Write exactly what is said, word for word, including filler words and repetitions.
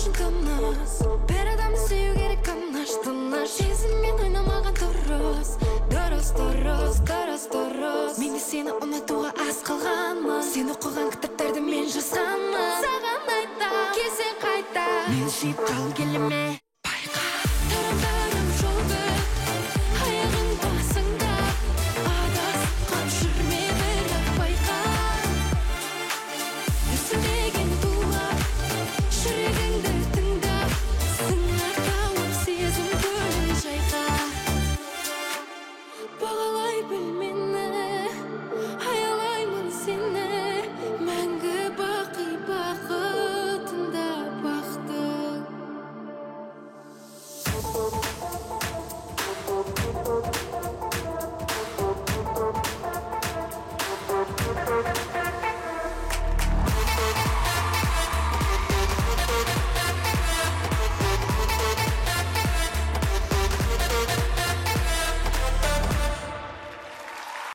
үшін тыныс. Бір адамды сүю керек тыныш, тыныш. Сезіммен ойнамаған дұрыс. Дұрыс, дұрыс, дұрыс, дұрыс. Мен де сені ұнатуға аз қалғанмын. Сен оқыған кітаптарды мен жазғанмын. Саған айтам, келсең қайта. Мені сүйіп қалғың келе ме?